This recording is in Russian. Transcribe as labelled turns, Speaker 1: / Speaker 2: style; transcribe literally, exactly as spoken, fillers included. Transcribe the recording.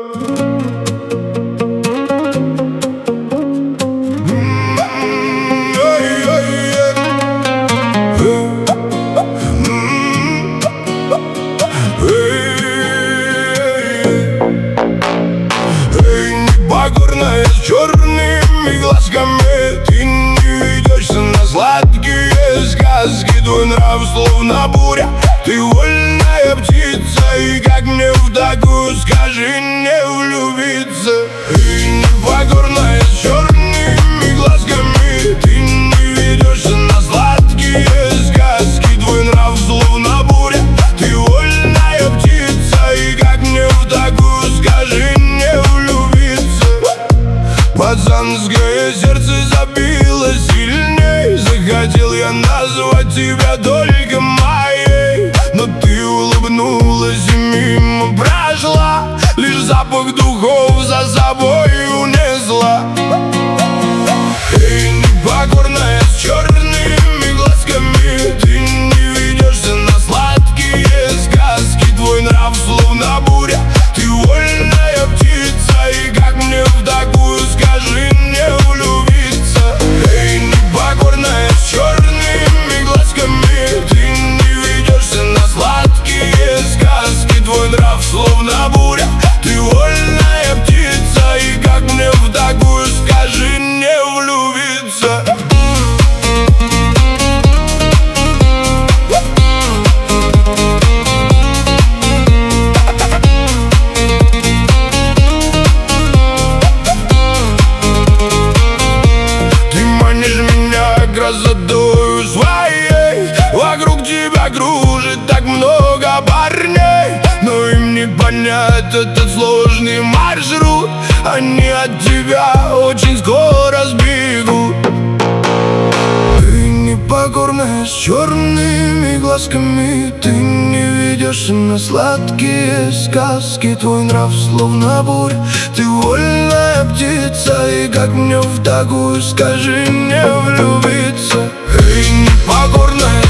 Speaker 1: Покорная с черными глазками, ты не ведешься на сладкие сказки. Твой нрав словно буря, ты вольная птица. И как мне в такую, скажи, не влюбиться? Эй, непокорная с черными глазками, ты не ведешься на сладкие сказки. Твой нрав словно буря, ты вольная птица. И как мне в такую, скажи, не влюбиться? Пацанское сердце забилось сильней. Захотел я назвать тебя только моей, но ты улыбнулась и мимо прошла. Лишь запах духов за собой унесла. Эй, непокорная с черными глазками, ты не ведешься на сладкие сказки. Твой нрав словно буря, ты вольная птица. И как мне в такую, скажи, не влюбиться? Эй, непокорная с черными глазками, ты не ведешься на сладкие сказки. Твой нрав словно буря, ты вольная птица. И как мне в такую, скажи, не влюбиться? Красотою своей вокруг тебя кружит так много парней, но им не понять этот сложный маршрут. Они от тебя очень скоро сбегут. Ты непокорная с черными глазками, ты не ведешься на сладкие сказки. Твой нрав словно буря, ты вольная птица. И как мне в такую, скажи, не влюбиться? Эй, непокорная